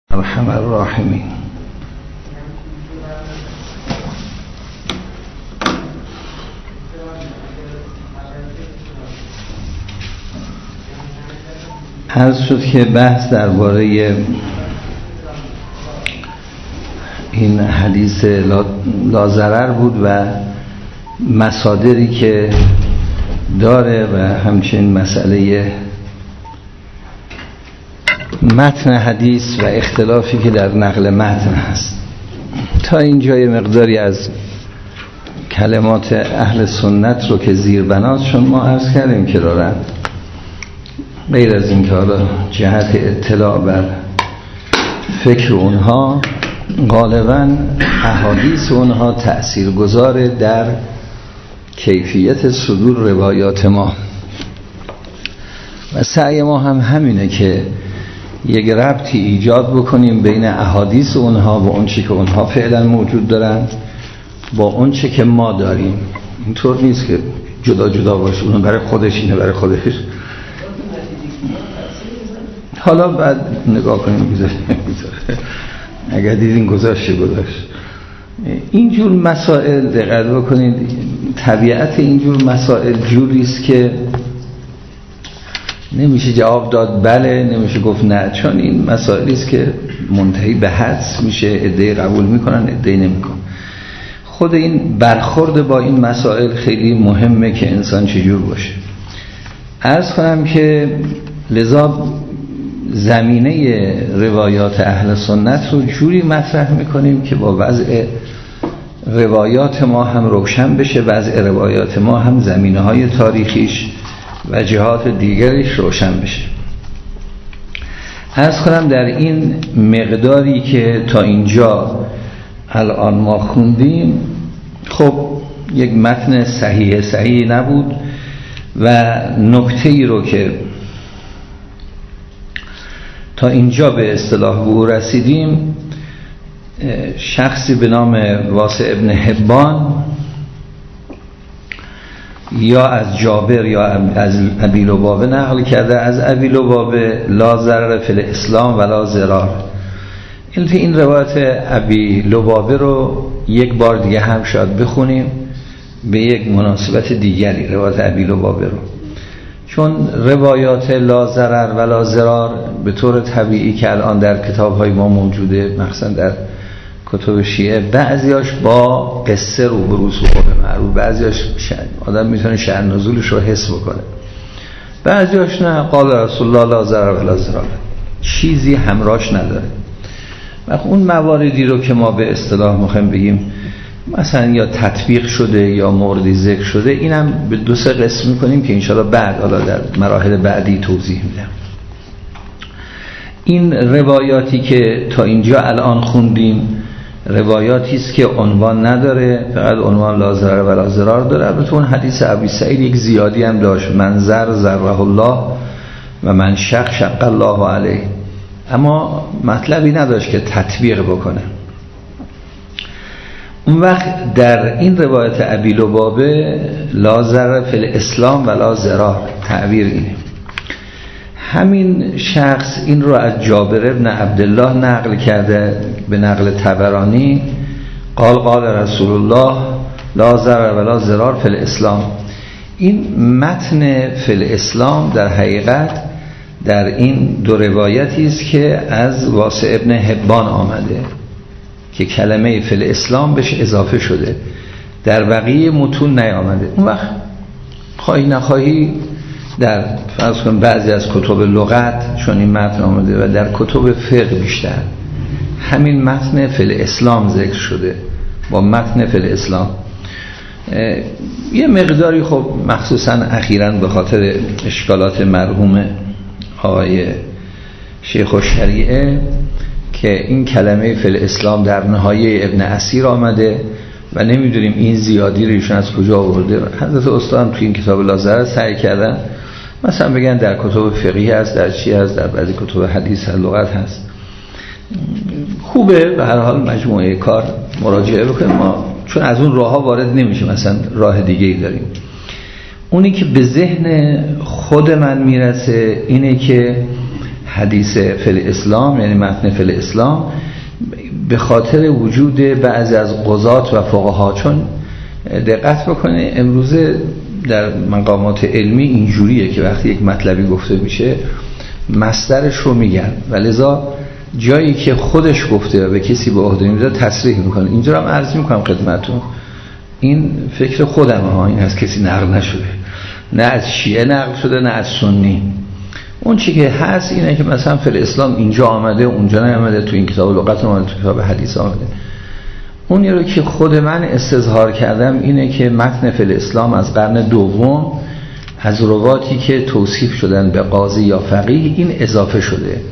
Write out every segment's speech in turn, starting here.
ارحم الراحمین. عرض شد که بحث درباره این حدیث لا ضرر بود و مصادری که داره و همچنین مسئله متن حدیث و اختلافی که در نقل متن هست. تا اینجا یه مقداری از کلمات اهل سنت رو که زیربناتشون ما عرض کردیم که دارن، غیر از این که حالا جهت اطلاع بر فکر اونها غالباً احادیث اونها تأثیر گذاره در کیفیت صدور روایات ما و سعی ما هم همینه که یک ربطی ایجاد بکنیم بین احادیث اونها و اون چی که اونها فعلا موجود دارن با اون چی که ما داریم. اینطور نیست که جدا جدا باشه، اون برای خودش اینه برای خودش. حالا بعد نگاه کنیم گذاشت اگر دیدین گذاشت. اینجور مسائل دقت بکنید، طبیعت اینجور مسائل جوریست که نمیشه جواب داد بله، نمیشه گفت نه، چون این مسائلی است که منتهی به حدس میشه، عده‌ای قبول میکنن عده‌ای نمیکنن. خود این برخورد با این مسائل خیلی مهمه که انسان چجور باشه. عرض کنم که لذا زمینه روایات اهل سنت رو جوری مطرح میکنیم که با وضع روایات ما هم روشن بشه، وضع روایات ما هم زمینه های تاریخیش و جهات دیگرش روشن بشه. عرض کنم در این مقداری که تا اینجا الان ما خوندیم، خب یک متن صحیح نبود و نکته‌ای رو که تا اینجا به اصطلاح به او رسیدیم، شخصی به نام واسع ابن حبان یا از جابر یا از ابی لبابه نقل کرده. از ابی لبابه لا ضرر فی الاسلام ولا ضرار. این روایت ابی لبابه رو یک بار دیگه هم شاید بخونیم به یک مناسبت دیگری، روایت ابی لبابه رو، چون روایات لا ضرر ولا ضرار به طور طبیعی که الان در کتاب‌های ما موجوده، مثلا در کتب شیعه، بعضیاش با قصه روبروست، به قول معروف، بعضیاش آدم میتونه شأن نزولش رو حس بکنه، بعضیاش نه، قال رسول الله لا ضرر ولا ضرار، چیزی همراهش نداره. و اون مواردی رو که ما به اصطلاح میخوایم بگیم مثلا یا تطبیق شده یا موردی ذکر شده، اینم به دو سه قسم میکنیم که انشاءالله بعد حالا در مراحل بعدی توضیح میدم. این روایاتی که تا اینجا الان خوندیم روایاتی است که عنوان نداره، فقط عنوان لا ضرر ولا ضرار داره. البته اون حدیث ابی سعید یک زیادی هم داشت، من ضره الله و من شق الله علیه، اما مطلبی نداشت که تطبیق بکنه. اون وقت در این روایت ابی لبابه لا ضرر فی الاسلام ولا ضرار، تعبیر اینه. همین شخص این رو از جابر ابن عبدالله نقل کرده به نقل طبرانی، قال رسول الله لا ضرر ولا ضرار فی الاسلام. این متن فی الاسلام در حقیقت در این دو روایتی است که از واسع ابن حبان آمده که کلمه فی الاسلام بهش اضافه شده، در بقیه متون نیامده. اون وقت خواهی نخواهی در فرض کن بعضی از کتب لغت چون این متن آمده و در کتب فقه بیشتر همین متن فی الاسلام ذکر شده با متن فی الاسلام. یه مقداری خب مخصوصا اخیراً به خاطر اشکالات مرحوم آقای شیخ الشریعه که این کلمه فی الاسلام در نهایه ابن اسیر آمده و نمیدونیم این زیادی رو ایشون از کجا آورده. حضرت استاد توی این کتاب لا ضرر سعی کردن مثلا بگن در کتب فقهی هست، در چی هست، در بعضی کتب حدیث هست، لغت هست. خوبه به هر حال مجموعه کار مراجعه بکنیم، ما چون از اون راه ها وارد نمیشه، مثلا راه دیگه ای داریم. اونی که به ذهن خود من میرسه اینه که حدیث فی الاسلام یعنی متن فی الاسلام به خاطر وجود بعضی از قضات و فقها. چون دقت بکنه امروزه در مقامات علمی اینجوریه که وقتی یک مطلبی گفته میشه مصدرش رو میگن و لذا جایی که خودش گفته و به کسی به عهده میده تصریح میکنه. اینجا هم عرض میکنم خدمتتون، این فکر خودمه ها، این از کسی نقل نشده، نه از شیعه نقل شده نه از سنی. اون چی که هست اینه که مثلا فی الاسلام اینجا آمده اونجا نیامده، تو این کتاب لغت آمده تو کتاب حدیث آمده. اون رو که خود من استظهار کردم اینه که متن فی الاسلام از قرن دوم از رواتی که توصیف شدن به قاضی یا فقیه این اضافه شده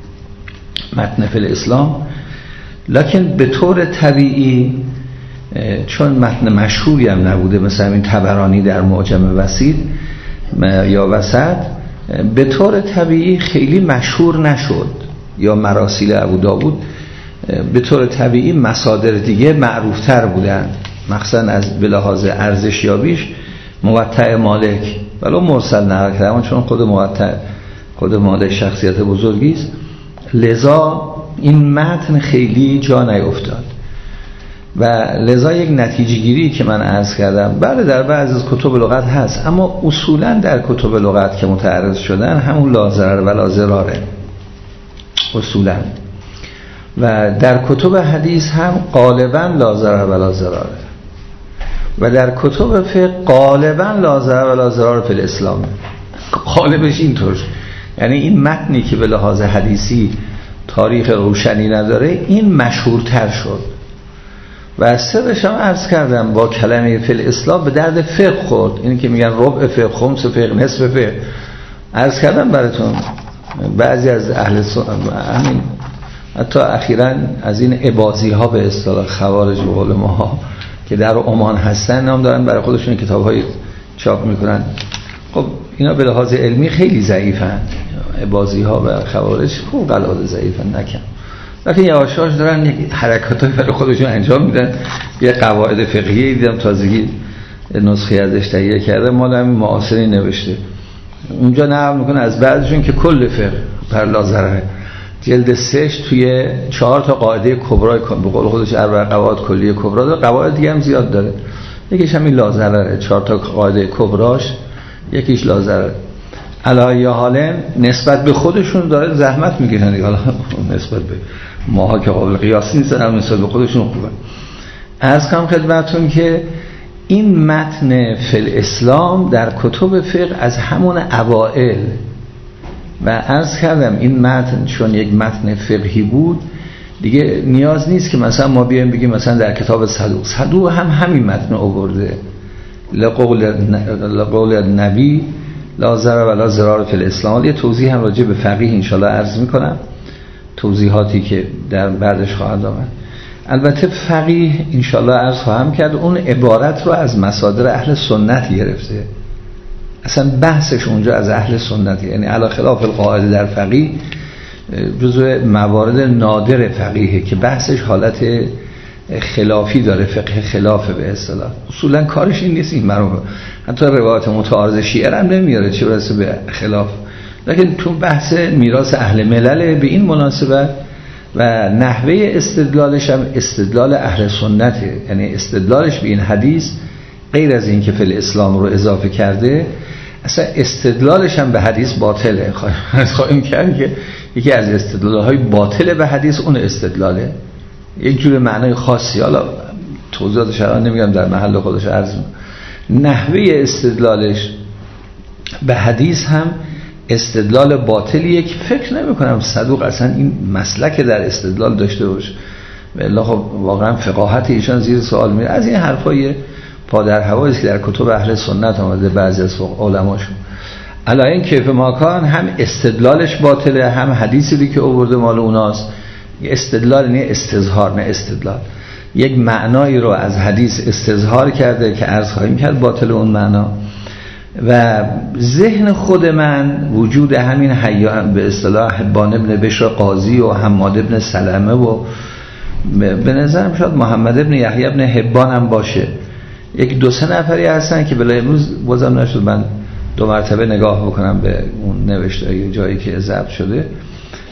متن فی الاسلام. لکن به طور طبیعی چون متن مشهوری هم نبوده مثلا این طبرانی در معجم وسیط یا وسط، به طور طبیعی خیلی مشهور نشد. یا مراسیل ابو داود به طور طبیعی مصادر دیگه معروفتر بودن، مخصوصا از به لحاظ ارزشیابیش موطأ مالک ولو مرسل نقل کرده چون خود مالک شخصیت بزرگی است، لذا این متن خیلی جا نیفتاد و لذا یک نتیجه گیری که من عرض کردم بله در بعضی از کتب لغت هست، اما اصولا در کتب لغت که متعرض شدن همون لا ضرر ولا ضراره اصولا، و در کتب حدیث هم غالبا لا ضرر ولا ضراره و در کتب فقه غالبا لا ضرر ولا ضرار فی الاسلام. غالبش اینطور، یعنی این متنی که به لحاظ حدیثی تاریخ روشنی نداره این مشهورتر شد و سرش هم عرض کردم با کلمه فی الاسلام به درد فقه خورد. اینی که میگن ربع فقه، خمس فقه، نصف فقه. عرض کردم براتون بعضی از اهل همین حتی اخیراً از این اباضی ها به اصطلاح خوارج و علما ها که در عمان هستن نام دارن برای خودشون کتاب های چاپ میکنن. خب اینا به لحاظ علمی خیلی ضعیفن، اباضی ها و خوارج خوب العاده ضعیفن نکن، لیکن یواشاش دارن یک حرکاتی برای خودشون انجام میدن. یه قواعد فقهی دیدم تازگی نسخه ازش تهیه کرده مال همین معاصرین نوشته، اونجا نقل میکنه از بعضشون که کل فقه بر لا ضرر، جلد 3 توی 4 تا قاعده کبرا به قول خودش قواعد کلیه کبرا داره، قواعد دیگه هم زیاد داره، یکیش همین لا ضرره، 4 تا قاعده کبراش یکیش لا ضرر. علایه حال نسبت به خودشون داره زحمت میکشن، حالا نسبت به ماها که قابل قیاس نیستن، هم نسبت به خودشون خوبه. عرض کنم خدمتتون که این متن فی الاسلام در کتب فقه از همون اوائل و عرض کردم این متن چون یک متن فقهی بود دیگه نیاز نیست که مثلا ما بیایم بگیم مثلا در کتاب صدوق هم همین متن آورده، لقول نبی لا ضرر ولا ضرار فی الاسلام. یه توضیح هم راجع به فقیه انشالله عرض میکنم، توضیحاتی که در بعدش خواهد آمد. البته فقیه انشالله عرض خواهم کرد اون عبارت رو از مصادر اهل سنت گرفته، اصلا بحثش اونجا از اهل سنت، یعنی علی خلاف القاعده در فقیه جزء موارد نادر فقیه که بحثش حالت خلافی داره، فقه خلافه به اصطلاح. اصولا کارش این نیست، این مرحوم حتی روایات متعارض شیعه هم نمیاره چه برسه به خلاف، لیکن تو بحث میراث اهل ملل به این مناسبت و نحوه استدلالش هم استدلال اهل سنته، یعنی استدلالش به این حدیث غیر از این که فی الاسلام رو اضافه کرده اصلا استدلالش هم به حدیث باطله. خواهیم کرد که یکی از استدلالهای باطله به حدیث اون استدلاله، یک جور معنای خاصی، حالا توضیحاتش الان نمیگم در محل خودش عرض. نحوه استدلالش به حدیث هم استدلال باطلیه که فکر نمی کنم صدوق اصلا این مسلک در استدلال داشته باشه، والله خب واقعا فقاهت ایشان زیر سوال میره. از این حرفای پادر هوایی که در کتب اهل سنت آمده بعضی از علماشون علی این کیف ماکان هم استدلالش باطله، هم حدیثی که آورده مال اوناست. استدلال نه استظهار، نه استدلال، یک معنایی رو از حدیث استظهار کرده که عرض خواهیم کرد باطل اون معنا. و ذهن خود من وجود همین حیان به اصطلاح حبان ابن بشر قاضی و حماد ابن سلمه و به نظرم شاید محمد ابن یحیی ابن حبان هم باشه، یک 2-3 نفری هستن که بلا امروز بازم نشد من 2 مرتبه نگاه بکنم به اون نوشته جایی که ضبط شده.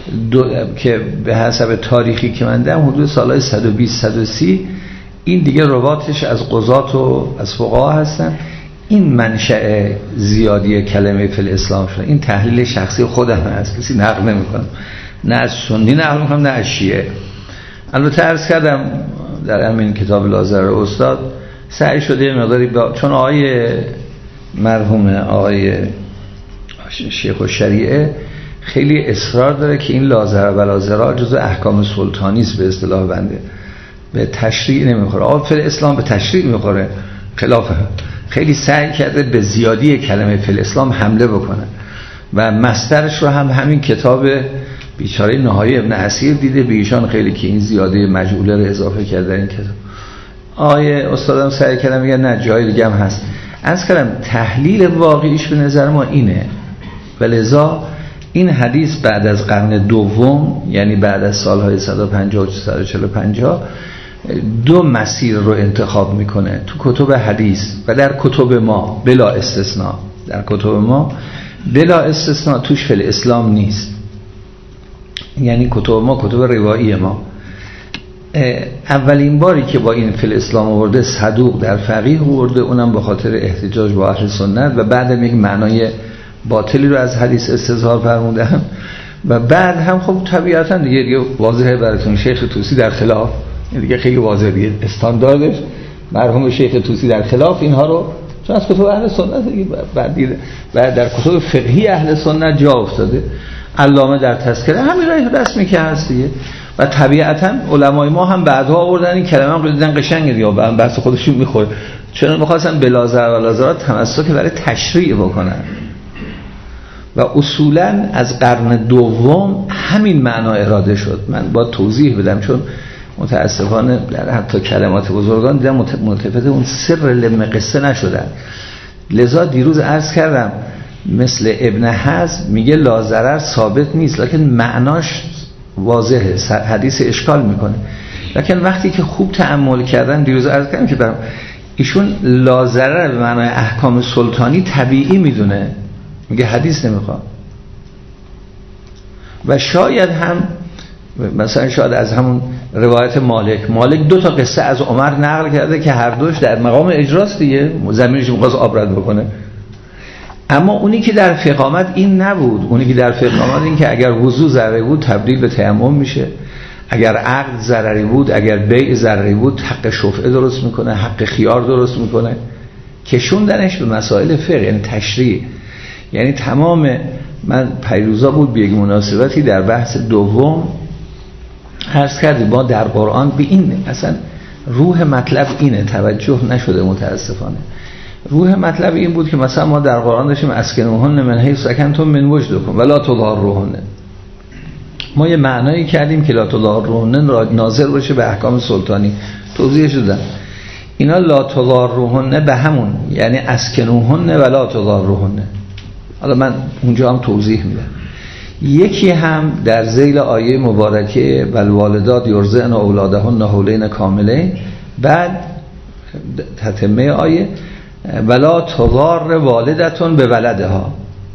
که به حسب تاریخی که من دیدم حدود سالهای 120-130 این دیگه رباطش از قضات و از فقها هستن. این منشأ زیادی کلمه فی الاسلام شده. این تحلیل شخصی خودم هست، کسی نقل نمی‌کنم، نه از سنی نقل می‌کنم نه از شیعه. البته عرض کردم در همین کتاب لازرر استاد سعی شده یه مقداری چون آقای مرحوم آقای شیخ الشریعه خیلی اصرار داره که این لازرر و لازرار جزء احکام سلطانی است به اصطلاح بنده، به تشریع نمیخوره. آقا فی الاسلام به تشریع میخوره، خلافه. خیلی سعی کرده به زیادی کلمه فی الاسلام حمله بکنه و مصدرش رو هم همین کتاب بیچاره نهایی ابن اسیر دیده، به ایشان خیلی که این زیاده مجعوله رو اضافه کرده در این کتاب. آیه استادم سعی کردم میگن نه جای دیگه هم هست. عرض کردم تحلیل واقعیش به نظر ما اینه، ولذا این حدیث بعد از قرن دوم، یعنی بعد از سالهای 150 و 140-150 دو مسیر رو انتخاب میکنه تو کتب حدیث و در کتب ما بلا استثناء. در کتب ما بلا استثناء توش فی الاسلام نیست، یعنی کتب ما کتب روایی ما. اولین باری که با این فی الاسلام آورده صدوق در فقیه آورده، اونم به خاطر احتجاج با اهل سنت و بعدم یک معنای باطلی رو از حدیث استظهار فرمودن و بعد هم خب طبیعتا دیگه واضحه براتون شیخ طوسی در خلاف، دیگه خیلی واضحه دیگه استانداردش مرحوم شیخ طوسی در خلاف اینها رو، چون از کتب اهل سنت دیگه بعد در کتب فقهی اهل سنت جا افتاده. علامه در تذکره همین راه رسمی که هست دیگه و طبیعتا علمای ما هم بعدها آوردن این کلمه هم دیدن قشنگه دیگه، بحث خودشون میخوره، چون می‌خواستن بلازر و لازرات تمسک برای تشریع بکنن و اصولا از قرن دوم همین معنا اراده شد. من با توضیح بدم چون متاسفانه در حتی کلمات بزرگان دیدم ملتفت اون سر لم قصه نشدن. لذا دیروز عرض کردم مثل ابن حزم میگه لازرر ثابت نیست لکن معناش واضحه، حدیث اشکال میکنه. لکن وقتی که خوب تأمل کردن دیروز عرض کردم که برام ایشون لازرر به معنای احکام سلطانی طبیعی میدونه، میگه حدیث نمیخواد. و شاید هم مثلا شاید از همون روایت مالک دو تا قصه از عمر نقل کرده که هر دوش در مقام اجراست دیگه، زمینش می‌خواست آب رد بکنه. اما اونی که در فقه آمد این نبود. اونی که در فقه آمد این که اگر وضو ضرری بود تبدیل به تیمم میشه، اگر عقد ضرری بود، اگر بیع ضرری بود حق شفعه درست میکنه، حق خیار درست میکنه. کشوندنش به مسائل فقه یعنی تشریع. یعنی تمام من پیروزا بود به یک مناسبتی در بحث دوم عرض کردیم ما در قرآن به این اصلا روح مطلب اینه، توجه نشده متاسفانه. روح مطلب این بود که مثلا ما در قرآن داشتیم اسکنوهن من حیث سکنتم من وجدکم ولا تضاروهن. ما یه معنایی کردیم که لا تضاروهن ناظر باشه به احکام سلطانی، توضیح شدن. اینا لا تضاروهن به همون یعنی اسکنوهن ولا تضاروهن. حالا من اونجا هم توضیح میدم. یکی هم در ذیل آیه مبارکه والوالدات یرضعن اولادهن حولین کاملین، بعد تتمه آیه ولا تضار والدتون به ولدها.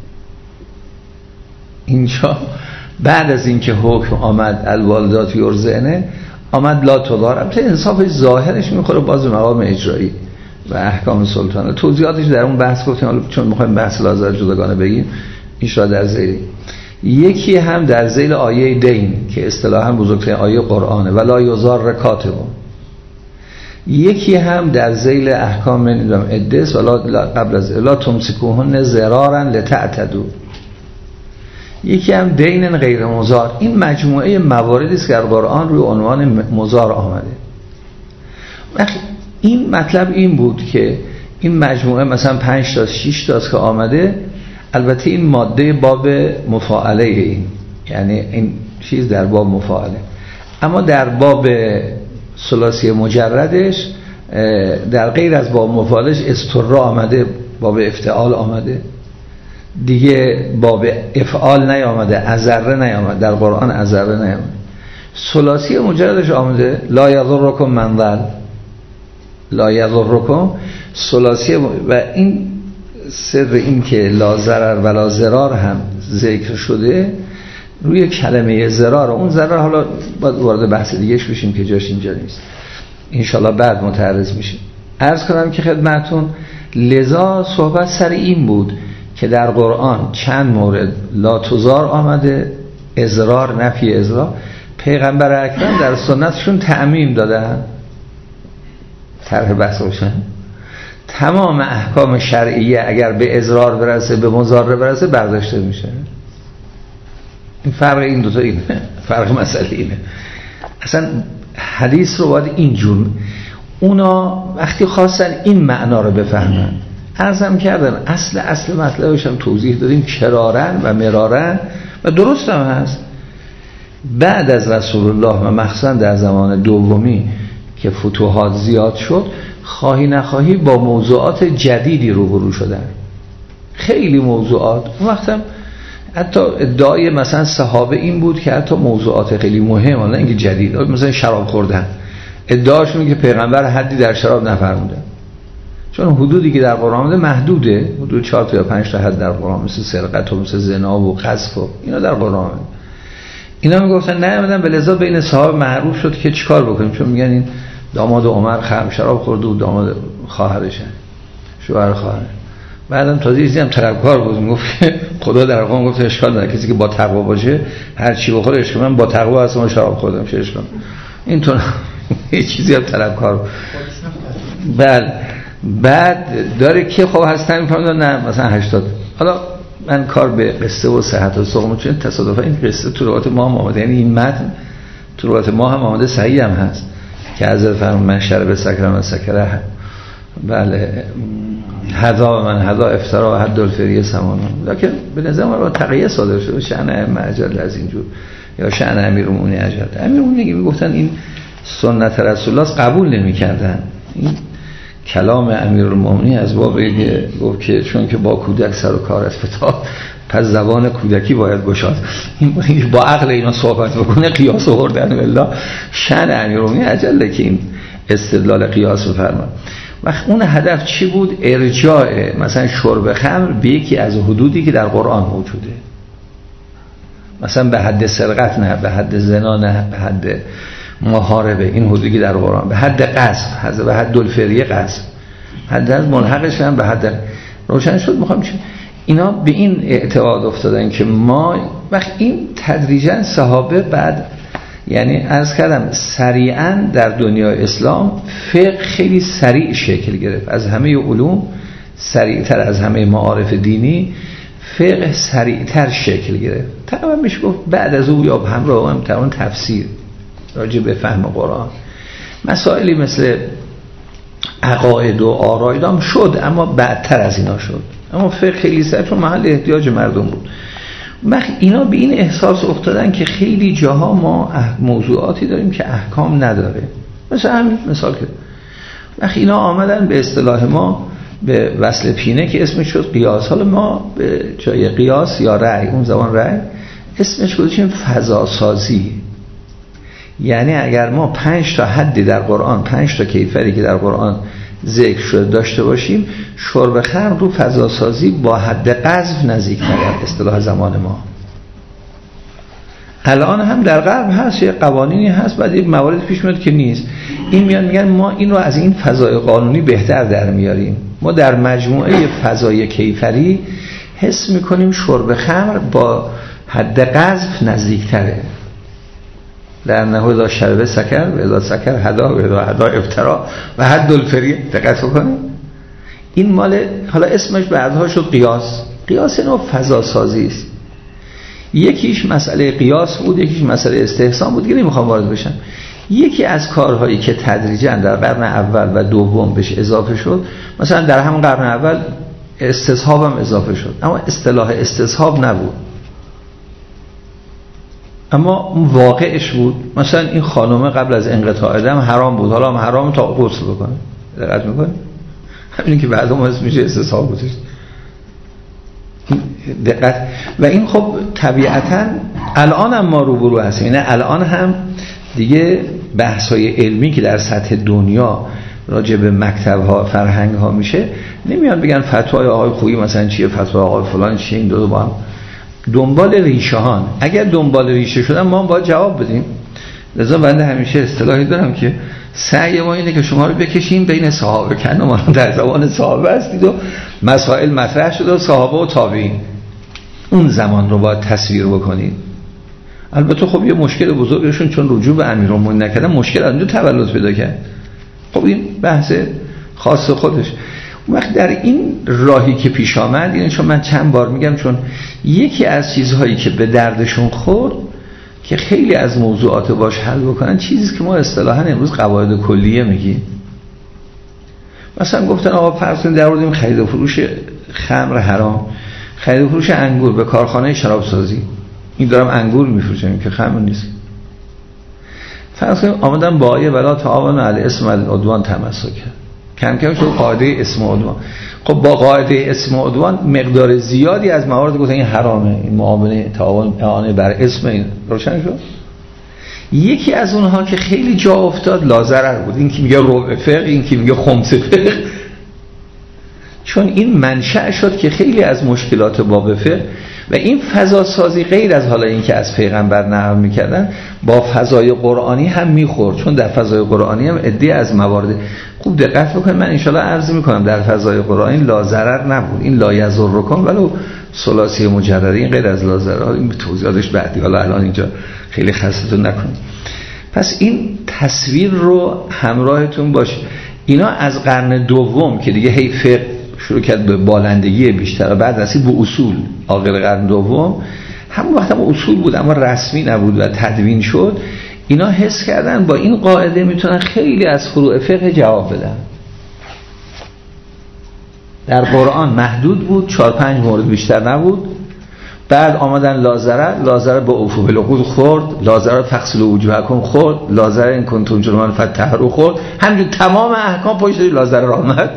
اینجا بعد از اینکه حکم آمد الوالدات یرضعن آمد لا تضار، البته انصافش ظاهرش میخوره باز مقام اجرایی و احکام سلطانه. توضیحاتش در اون بحث گفتیم، حالا چون میخوایم بحث لازر جداگانه بگیم این را در ذیل. یکی هم در ذیل آیه دین که اصطلاحاً بزرگترین آیه قرآنه ولا یضار کاتبون. یکی هم در ذیل احکام نمیدونم ادس ولا قبل از لا تمسکوهن ضرارا لتعتدوا. یکی هم دین غیر مضار. این مجموعه مواردی است که در قرآن روی عنوان مضار آمده. این مطلب این بود که این مجموعه مثلا 5 تا 6 تا که آمده، البته این ماده باب مفاعله، این یعنی این چیز در باب مفاعله، اما در باب ثلاثی مجردش در غیر از باب مفاعلش استر آمده، باب افتعال آمده دیگه، باب افعال نیامده، ازره نیامده در قرآن، ازره نیامده. ثلاثی مجردش آمده لا یضرکم من ضل، لا یضرکم ثلاثی. و این سر این که لا ضرر ولا ضرار هم ذکر شده روی کلمه ضرار. اون ضرر حالا باید وارد بحث دیگهش بشیم که جاش اینجا نیست، انشالله بعد متعرض میشیم. عرض کنم که خدمتون لذا صحبت سر این بود که در قرآن چند مورد لا تضار آمده، اضرار، نفی اضرار. پیغمبر اکرم در سنتشون تعمیم دادن، طرح بحث روشن، تمام احکام شرعیه اگر به اضرار برسه، به مضار برسه، برداشته میشه. این فرق این دوتا اینه، فرق مسئله اینه. اصلا حدیث رو باید اینجور اونا وقتی خواستن این معنا رو بفهمن، عرضم کردن اصل مطلبش هم توضیح دادیم کرارن و مرارن و درست هم هست. بعد از رسول الله و مخصوصا در زمان دومی که فتوحات زیاد شد، خواهی نخواهی با موضوعات جدیدی روبرو شدن، خیلی موضوعات. اون وقت هم حتی ادعای مثلا صحابه این بود که حتی موضوعات خیلی مهم، نه اینکه جدید، مثلا شراب خوردن، ادعاشون که پیغمبر حدی در شراب نفرموده، چون حدودی که در قرآن آمده محدوده، حدود 4 تا یا 5 تا حد در قرآن، مثل سرقت و مثل زنا و قذف و اینا در قرآن آمده. اینا میگفتن نیامدن، به لذا بین صحابه معروف شد که چیکار بکنیم، چون میگن این داماد عمر شراب خورده و داماد خواهرشه، شوهر خواهر. بعدم تازه دیدم طلبکار بود، میگفت خدا در قرآن گفت اشکال نداره کسی که با تقوا باشه هر چی بخوره اشکال، من با تقوا اصلا شراب خوردم چه اشکال، اینطور یه چیزی هم طلبکار. بله بعد داره که خب هستن میفهمن نه مثلا 80. حالا من کار به قصه و صحت و سقم، چون تصادفا این قصه تو روایت ما هم آمده، یعنی این متن تو روایت ما هم آمده، صحیح هم هست که حضرت فرمود من شرب سکر و سکره، بله هدا من هدا افترا و حد الفریه سمانون. لکن به نظر من با تقیه صادر شده شأن معجل از اینجور یا شأن امیرالمومنین عجل. امیرالمومنین میگفتن این سنت رسول الله قبول نمی‌کردن. این کلام امیرالمومنین از بابی که گفت که چون که با کودک سر و کار است فتاد، پس زبان کودکی باید گشاد. این با عقل اینا صحبت بکنه قیاس آوردن والله شأن امیرالمومنین عجله که این استدلال قیاس بفرما. و اون هدف چی بود؟ ارجاع مثلا شرب خمر به یکی از حدودی که در قرآن موجوده، مثلا به حد سرقت نه، به حد زنا نه، به حد محاربه، این حدودی که در قرآن، به حد قذف، به حد الفریه قذف، حد از ملحقش هم به حد روشن شد. میخوام چی اینا به این اعتقاد افتادن که ما وقت این تدریجا صحابه بعد، یعنی عرض کردم سریعا در دنیای اسلام فقه خیلی سریع شکل گرفت، از همه علوم سریعتر از همه معارف دینی فقه سریعتر شکل گرفت. تقریبا میشه گفت بعد از او یا همراه هم تقریبا تفسیر راجع به فهم قرآن مسائلی مثل عقاید و آراید هم شد، اما بعدتر از اینا شد. اما فقه خیلی سریع چون محل احتیاج مردم بود. اینا به این احساس افتادن که خیلی جاها ما موضوعاتی داریم که احکام نداره، مثلا همین مثال که اینا آمدن به اصطلاح ما به وصل پینه که اسمش شد قیاس. حالا ما به جای قیاس یا رأی، اون زمان رأی، اسمش گذاشتیم فضا سازی. یعنی اگر ما 5 تا حدی در قرآن، 5 تا کیفری که در قرآن ذکر شده داشته باشیم، شرب خمر رو فضا سازی با حد قذف نزدیک‌تر اصطلاح زمان ما. الان هم در غرب هست، یه قوانینی هست، بعد این موارد پیش میاد که نیست. این میان میگن ما این رو از این فضای قانونی بهتر در میاریم، ما در مجموعه فضای کیفری حس میکنیم شرب خمر با حد قذف نزدیک‌تره. در نهو اذا شرب سکر و اذا سکر هدا و اذا هدا افترا و حد الفریه. دقت بکنید این مال، حالا اسمش بعدها شد قیاس. قیاس نوع فضا سازی است. یکیش مسئله قیاس بود، یکیش مسئله استحسان بود که نمیخوام وارد بشم. یکی از کارهایی که تدریجا در قرن اول و دوم بهش اضافه شد، مثلا در همون قرن اول استصحاب هم اضافه شد، اما اصطلاح استصحاب نبود، اما واقعش بود. مثلا این خانومه قبل از انقطاع دم حرام بود، حالا هم حرام تا غسل بکنه. دقت میکنه همین که بعد هم اسم میشه استصحاب بودش. دقت. و این خب طبیعتا الان هم ما روبرو هستیم، یعنی الان هم دیگه بحث‌های علمی که در سطح دنیا راجع به مکتب‌ها فرهنگ‌ها میشه، نمیان بگن فتوای آقای خویی مثلا چیه، فتوای آقای فلان چیه، این دو با هم. دنبال ریشه هان. اگر دنبال ریشه شدن ما باید جواب بدیم. لذا بنده همیشه اصطلاحی دارم که سعی ما اینه که شما رو بکشیم بین صحابه، کنه ما در زمان صحابه هستید و مسائل مطرح شده و صحابه و تابعین، اون زمان رو باید تصویر بکنید. البته خب یه مشکل بزرگشون چون رجوع به امیرالمومنین نکردن، مشکل از اونجا تولد پیدا کرد. خب این بحث خاص خودش. وقت در این راهی که پیش آمد، یعنی چون من چند بار میگم، چون یکی از چیزهایی که به دردشون خورد که خیلی از موضوعات باش حل بکنن، چیزی که ما اصطلاحاً امروز قواعد کلیه میگیم. مثلا گفتن آقا فرض کنید در آوردیم خرید و فروش خمر حرام، خرید و فروش انگور به کارخانه شراب سازی، این دارم انگور میفروشم که خمر نیست. فرض کنید آمدن با آیه ولا تعاونوا علی الاثم والعدوان تمسک کرد، کم کم شد قاعده اسم و عدوان. خب با قاعده اسم و عدوان مقدار زیادی از موارد گفتن این حرامه، این معامله تعاون اعانه بر اسم، این روشن شد. یکی از اونها که خیلی جا افتاد لاضرر بود، این که میگه ربع فقه، این که میگه خمس فقه، چون این منشأ شد که خیلی از مشکلات باب فقه و این فضا سازی غیر از حالا این که از پیغمبر نقل میکردن، با فضای قرآنی هم میخورد، چون در فضای قرآنی هم عده از موارد خوب دقت بکنید. من انشالله عرض میکنم در فضای قرآنی لا ضرر نبود، این لا یضرکم ولو ثلاثی مجرده، این غیر از لا ضرر، این به توضیحاتش بعدی، حالا الان اینجا خیلی خستتون نکنید. پس این تصویر رو همراهتون باشه. اینا از قرن دوم که دیگه هی فقه شروع کرد به بالندگی بیشتر، بعد رسید به اصول. آخر قرن دوم همون وقت هم اصول بود اما رسمی نبود و تدوین شد. اینا حس کردن با این قاعده میتونن خیلی از فروع فقه جواب بدن. در قرآن محدود بود، 4-5 مورد بیشتر نبود. بعد آمدن لازره به اوفو بالعقود خورد، لازره فصل وجوهکم خورد، لازره این کنتم جرمان فتحرو خورد. همین تمام احکام پشت لازره را آمد.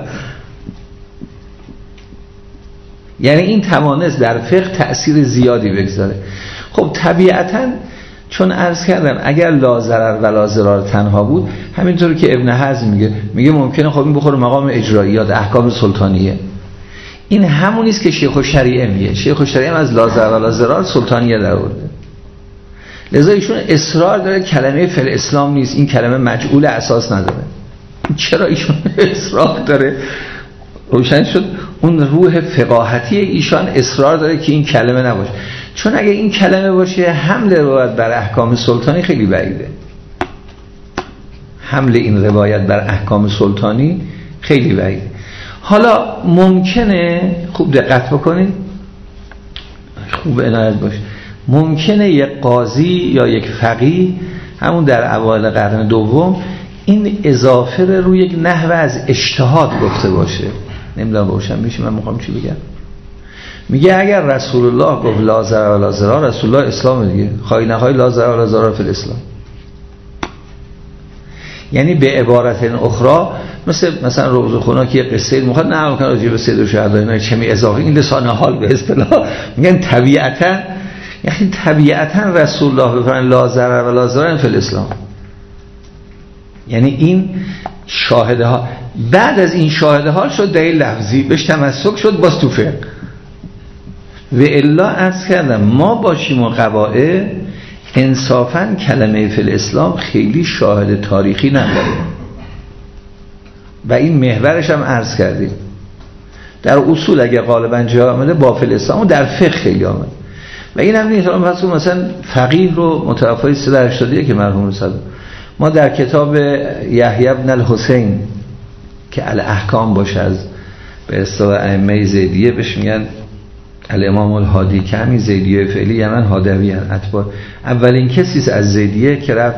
یعنی این توانست در فقه تأثیر زیادی بگذاره. خب طبیعتاً چون عرض کردم اگر لا ضرر و لا ضرار تنها بود، همینطور که ابن حزم میگه ممکنه خب این بخوره مقام اجراییات احکام سلطانیه. این همونی است که شیخ الشریعه میگه. شیخ الشریعه هم از لا ضرر و لا ضرار سلطانیه در آورده. لذا ایشون اصرار داره کلمه فی الاسلام نیست، این کلمه مجعول اساس نداره. چرا ایشون اصرار داره؟ روشن شد اون روح فقاهتی ایشان اصرار داره که این کلمه نباشه، چون اگه این کلمه باشه حمل روایت بر احکام سلطانی خیلی بعیده. حمل این روایت بر احکام سلطانی خیلی بعیده. حالا ممکنه خوب دقت بکنید، خوب عنایت باشه، ممکنه یک قاضی یا یک فقیه همون در اوایل قرن دوم این اضافه رو روی یک نحوه از اجتهاد گفته باشه. نمیدونم روشن میشه من میخوام چی بگم. میگه اگر رسول الله گفت لا ضرر ولا ضرار، رسول الله اسلام دیگه، خواهی نخواهی لا ضرر ولا ضرار فی الاسلام. یعنی به عبارت اخرى مثلا روزخونا که یه قصه میخواد نقل کنه راجع به سید الشهدا اینا کمی اضافه، این لسان حال به اصطلاح میگن طبیعتا، یعنی طبیعتا رسول الله بفرمایند لا ضرر ولا ضرار فی الاسلام. یعنی این شاهده ها، بعد از این شاهده ها شد دلیل لفظی بهش تمسک شد، باز تو فقه. و الا عرض کردم ما باشیم و قواعد انصافاً کلمه فی الاسلام خیلی شاهد تاریخی نداره و این محورش هم عرض کردیم. در اصول اگه غالبا جا آمده با فی الاسلام و در فقه خیلی آمده و این هم نیست. مثلا فقیه رو متوفای 381 که مرحوم رسول ما در کتاب یحیی بن الحسین که الاحکام باشه از به اصطلاح ائمه زیدیه بهش میگن الامام الهادی، که همین زیدیه فعلی یمن هادوی هستند اتباع. اولین کسی از زیدیه که رفت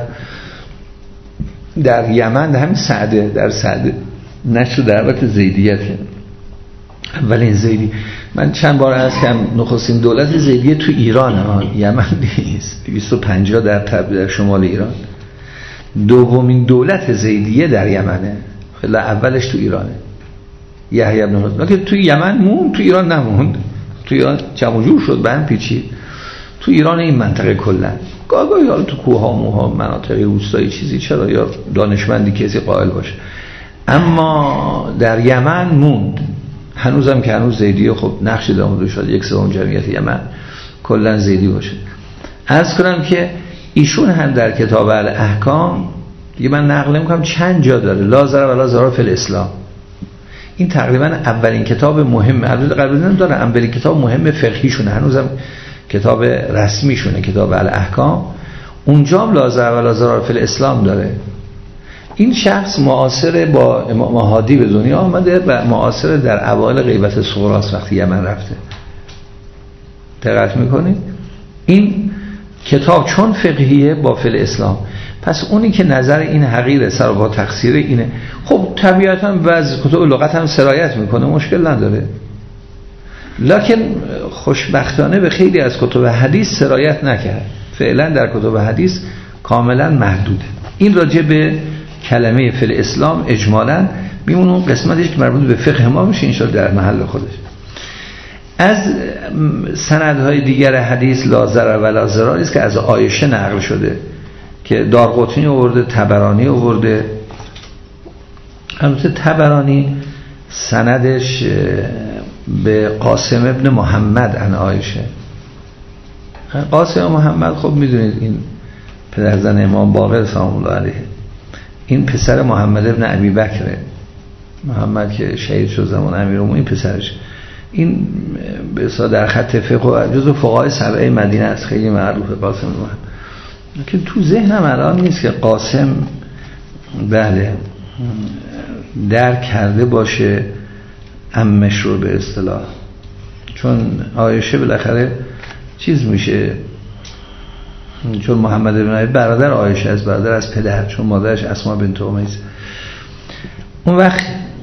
در یمن در همین سعده، در سعده نشر دعوت زیدیت کرد. اولین زیدی، من چند بار عرض کردم نخستین دولت زیدیه تو ایران، یمن نیست. 250 در شمال ایران. دومین دولت زیدیه در یمنه، خیلی اولش تو ایرانه. یحیی بن حسین که تو یمن موند، تو ایران نموند. تو ایران جمع جور شد، به هم پیچید. تو ایران این منطقه کلا گاهی حالا تو کوه ها موها مناطق روستایی چیزی چرا یا دانشمندی کسی قائل باشه، اما در یمن موند. هنوزم که هنوز زیدیه خب نقش دامده شد 1/3 جمعیت یمن کلا زیدی باشه. عرض کنم که ایشون هم در کتاب الاحکام دیگه من نقل میکنم چند جا داره لا ضرر ولا ضرار فی الاسلام. این تقریبا اولین کتاب مهم، البته قبلا داره اولین کتاب مهم فقهیشونه، هنوزم کتاب رسمیشونه کتاب الاحکام، اونجا لا ضرر ولا ضرار فی الاسلام داره. این شخص معاصر با امام هادی به دنیا آمده و معاصر در اوایل غیبت صغراست وقتی یمن رفته. دقت میکنید؟ این کتاب چون فقهیه با فی الاسلام، پس اونی که نظر این حقیره سر با تقصیر اینه، خب طبیعتا بعض کتب لغت هم سرایت میکنه، مشکل نداره، لکن خوشبختانه به خیلی از کتب حدیث سرایت نکرد. فعلا در کتب حدیث کاملا محدوده. این راجع به کلمه فی الاسلام اجمالا میمونه، اون قسمتش که مربوط به فقه ما میشه انشاءالله در محل خودش. از سندهای دیگر حدیث لا ضرر ولا ضرار است که از عایشه نقل شده که دارقطنی آورده، طبرانی آورده. البته طبرانی سندش به قاسم ابن محمد عن عایشه. قاسم محمد خب میدونید این پدرزن امام باقر سلام الله علیه، این پسر محمد ابن ابی بکره، محمد که شهید شد زمان امیرالمومنین پسرش. این به اصطلاح در خط فقه جزو فقهای سبعه مدینه است، خیلی معروفه قاسم محمد. که تو ذهنم الان نیست که قاسم بله درک کرده باشه عمش رو به اصطلاح، چون عایشه بالاخره چیز میشه، چون محمد بن علی برادر عایشه از برادر از پدر، چون مادرش اسما بنت امیس. اون وقت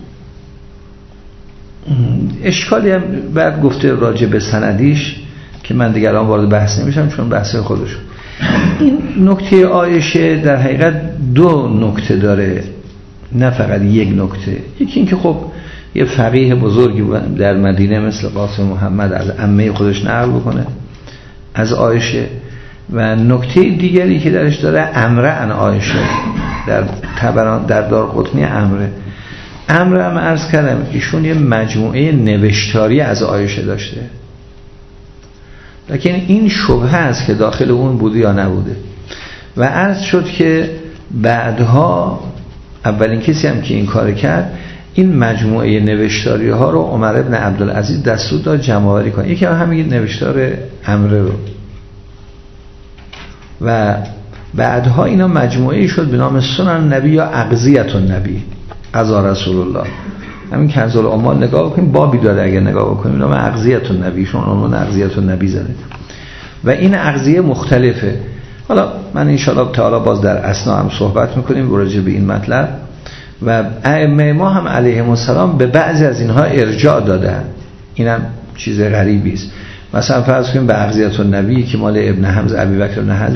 اشکالی هم بعد گفته راجع به سندیش که من دیگر الان وارد بحث نمیشم چون بحث خودشون. این نکته عایشه در حقیقت دو نکته داره، نه فقط یک نکته. یکی این که خب یه فقیه بزرگی در مدینه مثل قاسم محمد از عمه خودش نقل بکنه از عایشه، و نکته دیگری که درش داره امره عن عایشه، در طبران در دارقطنی امره هم عرض کردم ایشون یه مجموعه نوشتاری از عایشه داشته، لیکن این شبهه است که داخل اون بوده یا نبوده. و عرض شد که بعدها اولین کسی هم که این کار کرد این مجموعه نوشتاری ها رو عمر ابن عبدالعزیز دستور داد جمع‌آوری کنه. یکی همین نوشتار امره رو، و بعدها اینا مجموعه شد به نام سنن نبی یا اغذیة النبی، قضا رسول الله. همین کنز العمال نگاه بکنیم بابی داره، اگر نگاه بکنیم نام اغذیة النبی، شون عنوان اغذیة النبی زده و این اغذیه مختلفه. حالا من انشاءالله تعالی باز در اثنا هم صحبت میکنیم راجع به این مطلب. و ائمه ما هم علیهم السلام به بعضی از اینها ارجاع دادن، اینم چیز غریبی است. مثلا فرض کنیم به اغذیة النبی که مال ابن حمز ابی بکر ابن حزم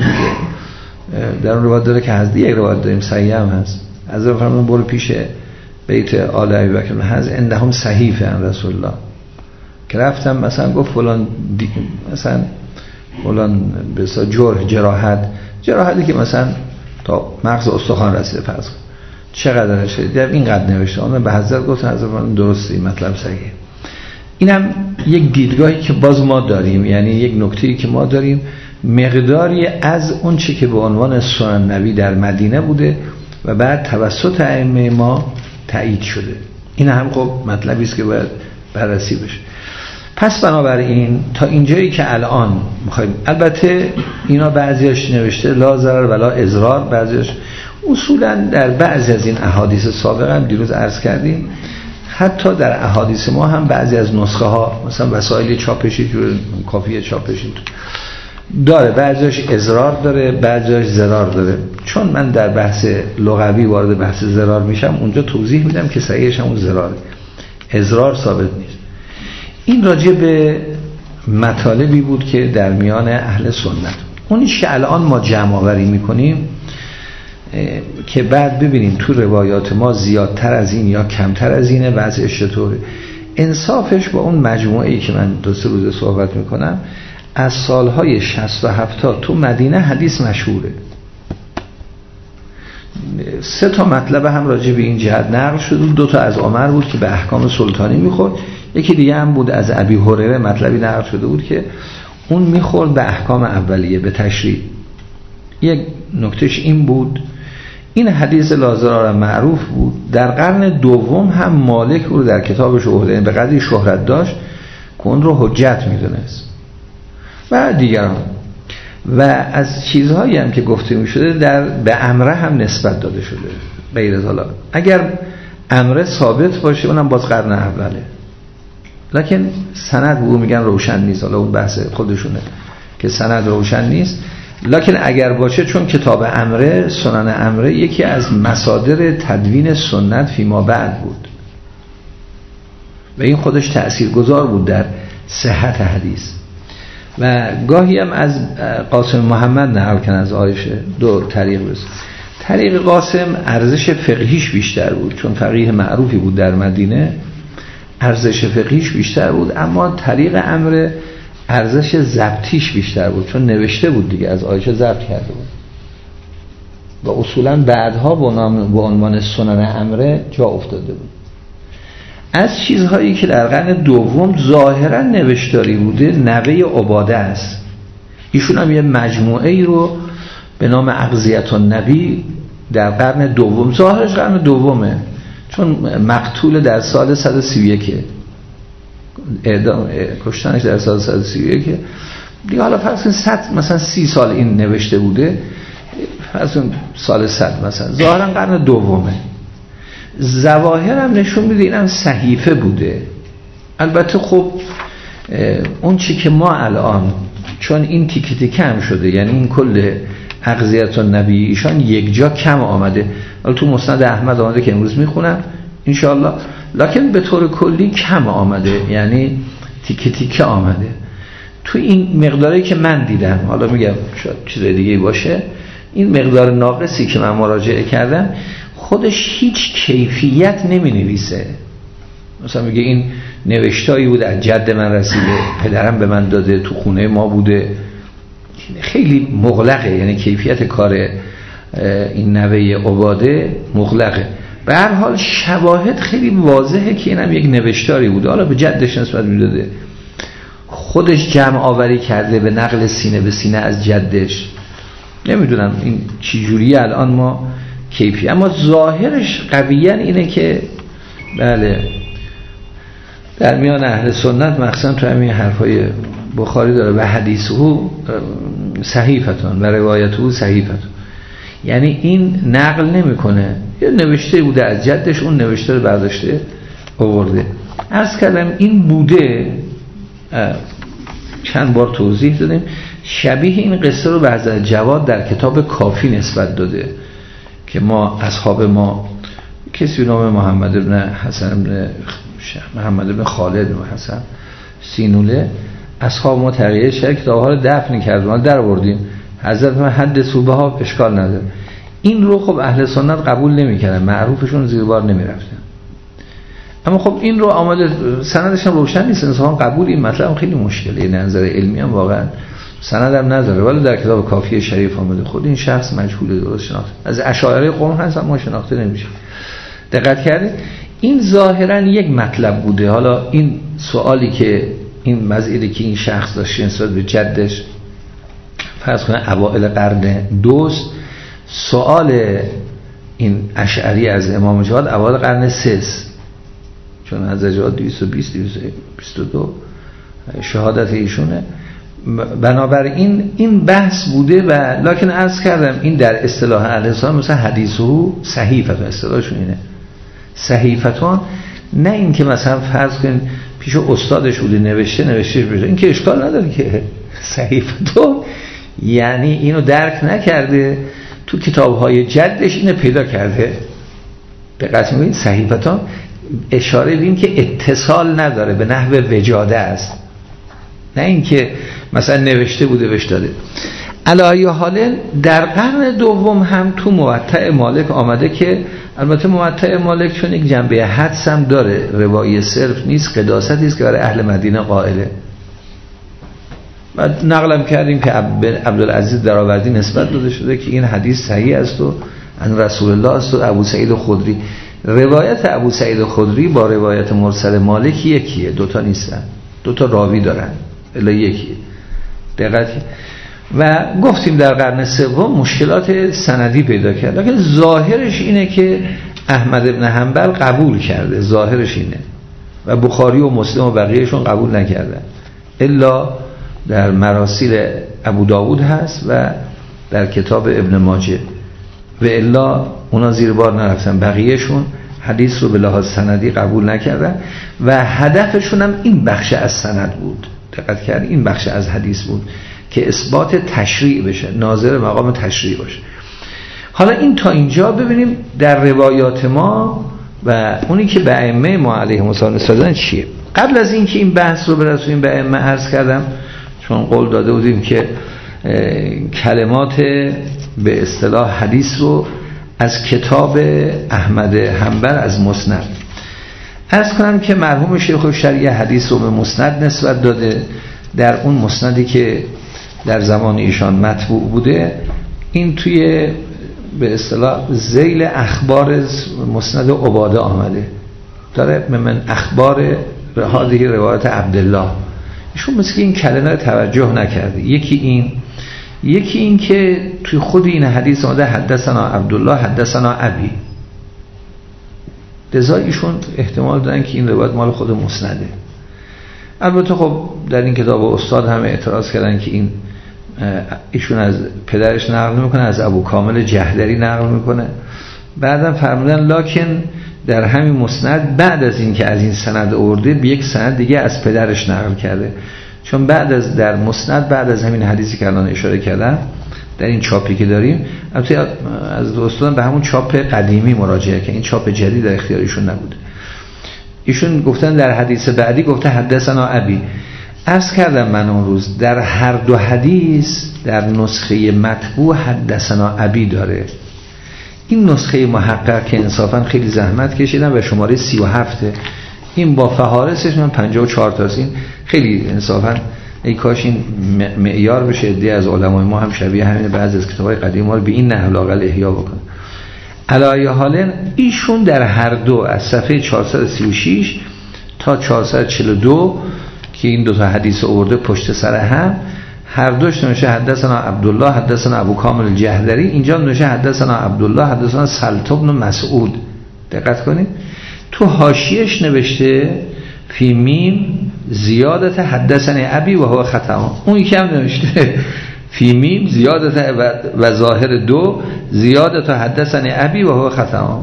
در اون روایت داره که حزم، یک روایت داریم صحیح هم هست، از فرمودن برو پیش بیت آل ابی بکر ابن حزم عندهم صحیفه عن رسول الله، که رفتم مثلا گفت فلان مثلا فلان به اصطلاح جراحتی که مثلا تا مغز استخوان رسیده، فرض کن چقدر شده اینقدر نوشته، اون به حضرت گفت حضرت درسته این مطلب صحیحه. اینم یک دیدگاهی که باز ما داریم، یعنی یک نکته‌ای که ما داریم، مقداری از اون چی که به عنوان سنن نبی در مدینه بوده و بعد توسط ائمه ما تایید شده. این هم خب مطلبی است که باید بررسی بشه. پس بنابراین تا اینجایی که الان می‌خوایم، البته اینا بعضیاش نوشته لا ضرر ولا اضرار، بعضیاش اصولا در بعضی از این احادیث سابقه هم دیروز عرض کردیم، حتی در احادیث ما هم بعضی از نسخه ها مثلا وسایل چاپشی جور کافیه چاپشی داره، بعضیش اضرار داره، بعضیش ضرار داره. چون من در بحث لغوی وارد بحث ضرار میشم اونجا توضیح میدم که صحیحش همون ضراره، اضرار ثابت نیست. این راجع به مطالبی بود که در میان اهل سنت، اونی که الان ما جمع آوری میکنیم که بعد ببینیم تو روایات ما زیادتر از این یا کمتر از اینه، وضعش چطوره. انصافش با اون مجموعه‌ای که من 2-3 روز صحبت میکنم از سالهای 60 و 70 تو مدینه حدیث مشهوره. 3 تا مطلب هم راجع به این جهت نقل شد. 2 تا از عمر بود که به احکام سلطانی میخورد، یکی دیگه هم بود از ابی هریره مطلبی نقل شده بود که اون میخورد به احکام اولیه، به تشریع. یک نکتهش این بود، این حدیث لا ضرار معروف بود. در قرن دوم هم مالک رو در کتابش آورده، به قدری شهرت داشت که اون رو حجت میدونست و دیگران. و از چیزهایی هم که گفته میشده به امره هم نسبت داده شده غیر از حالا اگر امره ثابت باشه اونم باز قرن اوله، لکن سند او میگن روشن نیست. حالا اون بحث خودشونه که سند روشن نیست، لکن اگر باشه، چون کتاب امره، سنن امره، یکی از مصادر تدوین سنت فیما بعد بود و این خودش تأثیرگذار بود در صحت حدیث. و گاهی هم از قاسم محمد نقل کن از عایشه دو طریق بس. طریق قاسم ارزش فقهیش بیشتر بود، چون فقیه معروفی بود در مدینه، ارزش فقهیش بیشتر بود. اما طریق امره ارزش ضبطیش بیشتر بود، چون نوشته بود دیگه، از عایشه ضبط کرده بود و اصولا بعدها با عنوان سنن امره جا افتاده بود. از چیزهایی که در قرن دوم ظاهرا نوشتاری بوده، نوه عباده است. ایشون هم یه مجموعه ای رو به نام اغذیة النبی در قرن دوم، ظاهرش قرن دومه چون مقتول در سال 131 کشتنش در سال 131 دیگه. حالا فرض کن 100 مثلا 30 سال این نوشته بوده، فرض کن سال 100 مثلا، ظاهرا قرن دومه. ظواهر هم نشون میده اینم صحیفه بوده. البته خب اون چی که ما الان، چون این تیکه تیکه هم شده، یعنی این کل اغذیة النبی ایشان یک جا کم آمده. حالا تو مسند احمد آمده که امروز میخونم انشاءالله، لکن به طور کلی کم آمده، یعنی تیکه تیکه آمده. تو این مقداری که من دیدم، حالا میگم شاید چیز دیگه باشه، این مقدار ناقصی که من مراجعه کردم خودش هیچ کیفیت نمی نویسه. مثلا میگه این نوشتایی بوده از جد من رسیده، پدرم به من داده، تو خونه ما بوده. خیلی مغلقه، یعنی کیفیت کار این نوه عباده مغلقه. به هر حال شواهد خیلی واضحه که اینم یک نوشتاری بوده، حالا به جدش نسبت میداده، خودش جمع آوری کرده به نقل سینه به سینه از جدش. نمیدونم این چی جوریه الان ما کیفی، اما ظاهرش قویاً اینه که بله در میان اهل سنت، مخصوصا تو همین حرفای بخاری داره و حدیثه صحیفتون و روایته صحیفتون، یعنی این نقل نمیکنه، یه نوشته بوده از جدش، اون نوشته رو برداشته آورده. عرض کردم این بوده، چند بار توضیح دادیم. شبیه این قصه رو به حضرت جواد در کتاب کافی نسبت داده که ما اصحاب ما کسی به نام محمد بن خالد بن حسن سینوله، اصحاب ما تغییر شد، کتاب‌ها رو دفن کردیم، ما در آوردیم، حضرت من حد صوبه ها اشکال نداره. این رو خب اهل سنت قبول نمی‌کردن، معروفشون زیر بار نمی‌رفتن. اما خب این رو آماده، سندش هم روشن نیست، انسان قبول این مطلب خیلی مشکله، نظر علمی هم واقعا سند هم نداره، ولی در کتاب کافی شریف آمده خود این شخص مجهول، درست شناخته، از اشاعره قوم هست اما شناخته نمیشه. دقت کردید؟ این ظاهرا یک مطلب بوده. حالا این سوالی که این مسئله که این شخص داشت نسبت به جدش، فرض کنید اوائل قرن دوست، سوال این اشعری از امام جواد اوائل قرن سس، چون از جواد 220 222 شهادت ایشونه. بنابراین این بحث بوده و لکن عرض کردم این در اصطلاح اهل سنت مثلا حدیثه صحیفتون، اصطلاحشون اینه صحیفتون، نه این که مثلا فرض کن پیش استادش بوده نوشته بشه، این که اشکال نداره که صحیفتون یعنی اینو درک نکرده، تو کتاب‌های جدش اینو پیدا کرده. دقت می‌کنید صحیفتون اشاره به این که اتصال نداره، به نحو وجاده است، نه اینکه مثلا نوشته بوده بهش داده. علی حال در قرن دوم هم تو موطأ مالک آمده که البته موطأ مالک چون یک جنبه حدس هم داره، روایی صرف نیست، قداستی است که برای اهل مدینه قائله. و نقلم کردیم که عبدالعزیز درآوردی نسبت داده شده که این حدیث صحیح است و ان رسول الله است و ابو سعید خدری. روایت ابو سعید خدری با روایت مرسل مالک یکیه، دوتا نیستن، دوتا راوی دارن الا یکیه. دقت. و گفتیم در قرن سوم مشکلات سندی پیدا کرد، لکن ظاهرش اینه که احمد بن حنبل قبول کرده، ظاهرش اینه، و بخاری و مسلم و بقیهشون قبول نکردن، الا در مراسیل ابو داود هست و در کتاب ابن ماجه، و الا اونا زیر بار نرفتن، بقیهشون حدیث رو به لحاظ سندی قبول نکردن و هدفشون هم این بخش از سند بود. دقت کرد، این بخش از حدیث بود که اثبات تشریع بشه، ناظر مقام تشریع باشه. حالا این تا اینجا ببینیم در روایات ما و اونی که به ائمه ما علیهم السلام نسبتاً چیه. قبل از اینکه این بحث رو برسونیم به ائمه عرض کردم، چون قول داده بودیم که کلمات به اصطلاح حدیث رو از کتاب احمد حنبل از مسند عرض کنم که مرحوم شیخ الشریعه حدیث رو به مسند نسبت داده. در اون مسندی که در زمان ایشان مطبوع بوده، این توی به اصطلاح ذیل اخبار مسند عباده آمده، داره من اخبار هذه روایت عبدالله. ایشون مثل این کلمه رو توجه نکرده. یکی این که توی خود این حدیث آمده حدثنا عبدالله حدثنا ابی، لذا ایشون احتمال دادن که این روایت مال خود مسنده. البته خب در این کتاب استاد هم اعتراض کردن که این ایشون از پدرش نقل میکنه، از ابو کامل جهدری نقل میکنه. بعدم فرمودن لکن در همین مسند بعد از این که از این سند آورده به یک سند دیگه از پدرش نقل کرده، چون بعد از در مسند بعد از همین حدیثی که الان اشاره کردم در این چاپی که داریم، البته از دوستان به همون چاپ قدیمی مراجعه که این چاپ جدید در اختیار ایشون نبوده. ایشون گفتن در حدیث بعدی گفته حدثنا ابی. عرض کردم من اون روز در هر دو حدیث در نسخه مطبوع حدثنا ابی داره. این نسخه محقق که انصافا خیلی زحمت کشیدم و شماره 37، این با فهارسش من 54 تاست. این خیلی انصافا ای کاش این معیار بشه، عده از علمای ما هم شبیه همین بعضی از کتابای قدیم ما رو به این نحو لااقل احیا بکنه. علایه حال ایشون در هر دو از صفحه 436 تا 442 که این دو تا حدیث آورده پشت سر هم، هر دوش نوشته حدثنا عبدالله حدثنا ابو کامل الجهدری، اینجا نوشته حدثنا عبدالله حدثنا سلط بن مسعود. دقت کنید تو حاشیه‌اش نوشته فی میم زیادت حدثنی ابی و هو خطا، اون یکی هم نوشته فی میم زیادت و ظاهر دو زیادت حدثنی ابی و هو خطا.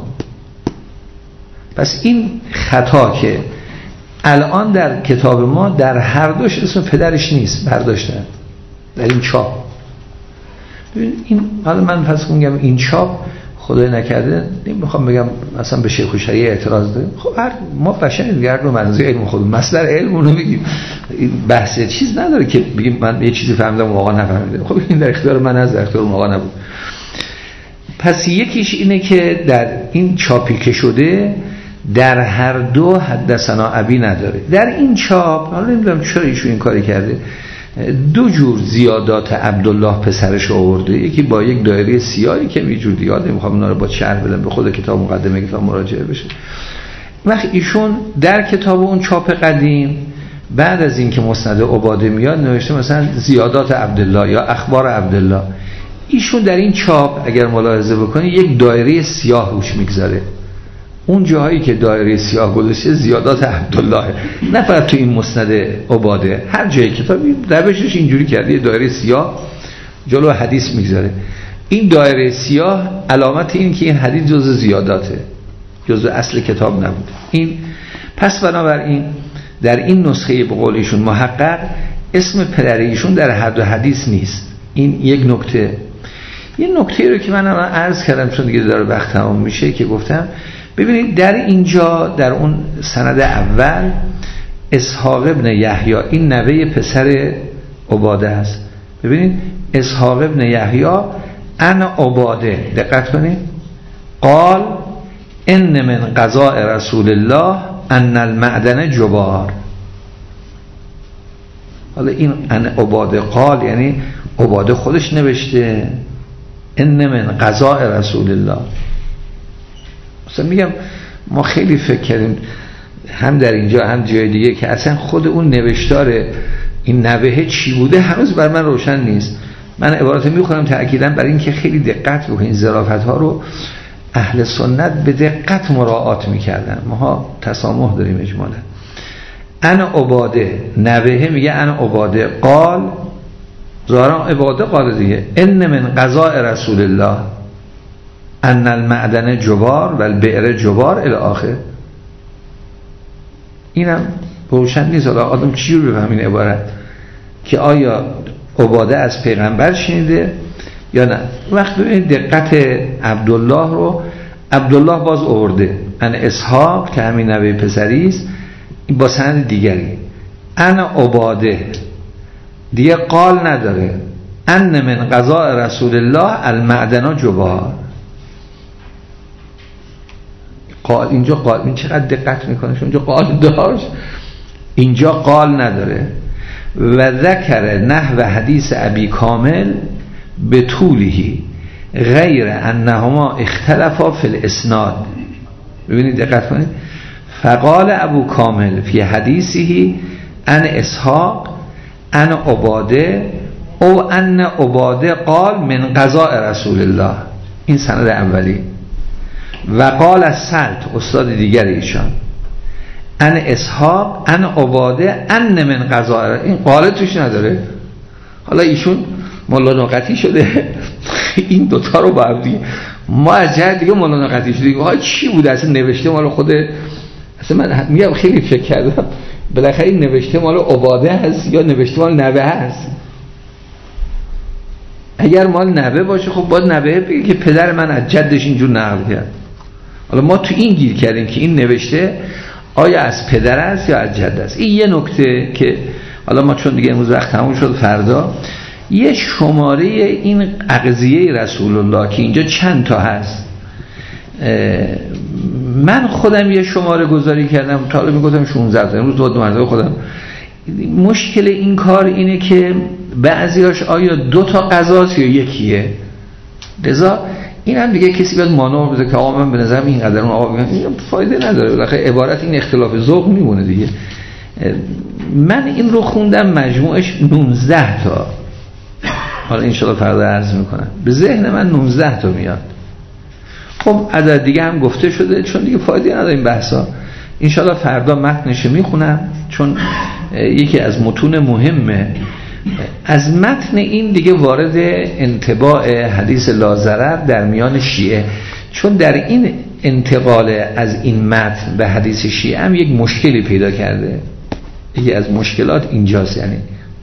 پس این خطا که الان در کتاب ما در هر دوش اسم پدرش نیست برداشتن در این چاپ. این حالا من پس میگم این چاپ خدای نکرده نمیخوام بگم مثلا به شیخ الشریعه اعتراض داره، خب ما بشن دیگه رو منظور علم خودمون مصدر علم رو بگیم، این بحث چیز نداره که بگیم من یه چیزی فهمیدم و آقا نفهمیده. خب این در اختیار من از در اختیار آقا نبود. پس یکیش اینه که در این چاپی که شده در هر دو حدثنا ابی نداره. در این چاپ حالا نمیدونم چرا ایشون این کاری کرده، دو جور زیادات عبدالله پسرش آورده، یکی با یک دایره سیاهی که یه جور دیگه نمیخوام اونا رو با شرح بدم، به خود کتاب مقدمه کتاب مراجعه بشه. وقتی ایشون در کتاب اون چاپ قدیم بعد از این که مسند عباده میاد نوشته مثلا زیادات عبدالله یا اخبار عبدالله. ایشون در این چاپ اگر ملاحظه بکنی یک دایره سیاه روش میگذاره، اون جاهایی که دایره سیاه گذاشته زیادات عبدالله، نه فقط تو این مسند عباده، هر جای کتابی روشش اینجوری کرده دایره سیاه جلو حدیث میگذاره. این دایره سیاه علامت این که این حدیث جزء زیاداته، جزء اصل کتاب نبوده. این پس بنابراین در این نسخه به قول ایشون محقق اسم پدر ایشون در هر دو حدیث نیست. این یک نکته. یه نکته رو که من الان عرض کردم چون دیگه داره وقت تمام میشه که گفتم ببینید در اینجا در اون سند اول اسحاق ابن یحیی این نوه پسر عباده است. ببینید اسحاق ابن یحیی ان عباده، دقت کنید، قال ان من قضاء رسول الله ان المعدن جبار. حالا این ان عباده قال یعنی عباده خودش نوشته ان من قضاء رسول الله. مثلا میگم ما خیلی فکر کردیم هم در اینجا هم جای دیگه که اصلا خود اون نوشتار این نوه چی بوده هنوز بر من روشن نیست. من عبارت میخونم تأکیداً برای اینکه خیلی دقت بکنید. ظرافت ها رو اهل سنت به دقت مراعات میکردن. ما تسامح داریم اجمالا. انا عباده، نوه میگه انا عباده قال، ظاهرا عباده قال دیگه، ان من قضاء رسول الله ان المعدن جبار و البئر جبار الی آخر. اینم روشن نیست. آدم چی رو بفهم این عبارت که آیا عباده از پیغمبر شنیده یا نه. وقت ببینید دقت عبدالله رو، عبدالله باز آورده ان اسحاق که همین نوه پسری است با سند دیگری، انا عباده دیگه قال نداره، ان من قضاء رسول الله المعدن جبار. قال اینجا قال، این چقدر دقت میکنه، اونجا قال داشت اینجا قال نداره. و ذکر نحو حدیث ابی کامل به طولهی غیر انهما اختلفا فی الاسناد. ببینید دقت کنید. فقال ابو کامل فی حدیثه ان اسحاق ان عباده او ان عباده قال من قضاء رسول الله، این سند اولی. و قال السلط استاد دیگر ایشان ان اسحاق ان عباده ان من قضاء، این قال توش نداره. حالا ایشون مولانا قطعی شده این دوتا رو با هم ما از جهت دیگه مولانا قطعی شده. ها چی بوده اصلا نوشته مال خود، اصلا من میگم خیلی فکر کردم بالاخره این نوشته مال عباده هست یا نوشته مال نوه هست. اگر مال نوه باشه خب باید نوه بگه که پدر من از جدش اینجور نقل کرد. حالا ما تو این گیر کردیم که این نوشته آیا از پدر است یا از جد است. این یه نکته که حالا ما چون دیگه امروز وقت تموم شد فردا یه شماره این اغذیه رسول الله که اینجا چند تا هست، من خودم یه شماره گذاری کردم تا حالا میگفتم 16 تا، امروز دو مرتبه خودم. مشکل این کار اینه که بعضیاش آیا 2 تا غذاست یا یکیه. لذا این هم دیگه کسی باید مانور بده که آقا من به نظرم این قدر اون آقا بگم، این فایده نداره. بالاخره عبارت این اختلاف ذوق میمونه دیگه. من این رو خوندم مجموعش 19 تا. حالا انشاءالله فردا عرض میکنم. به ذهن من 19 تا میاد. خب عدد دیگه هم گفته شده چون دیگه فایده نداره این بحثا. انشاءالله فردا متنش میخونم چون یکی از متون مهمه. از متن این دیگه وارد انطباع حدیث لا ضرر در میان شیعه، چون در این انتقال از این متن به حدیث شیعه هم یک مشکلی پیدا کرده. یکی از مشکلات اینجاست، یعنی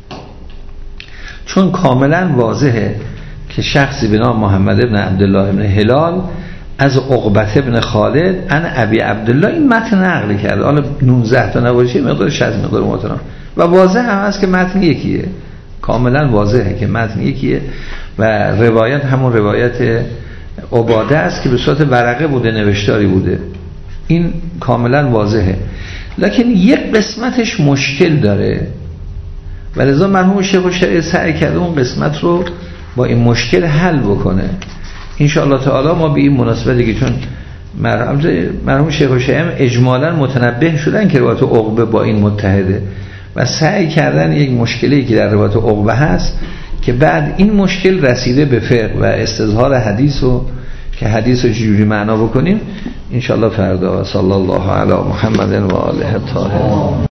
چون کاملا واضحه که شخصی به نام محمد ابن عبدالله ابن هلال از عقبه ابن خالد ان ابی عبدالله این متن نقل کرده. حالا 19 تا نباشه مقدار 60 مقدار محترم و واضح هم هست که متن یکیه، کاملا واضحه که متن یکیه و روایت همون روایت عباده است که به صورت ورقه بوده، نوشتاری بوده. این کاملا واضحه. لکن یک قسمتش مشکل داره و لذا مرحوم شیخ الشریعه سعی کرده اون قسمت رو با این مشکل حل بکنه. انشاءالله تعالی ما به این مناسبتی که چون مرحوم شیخ الشریعه اجمالا متنبه شدن که روایت عقبه با این متحده و سعی کردن یک مشکلی که در روایت عقبه هست که بعد این مشکل رسیده به فقه و استظهار حدیث و که حدیث رو چجوری معنا بکنیم. انشاءالله فردا. صلی الله علی محمد و آله الطاهرین.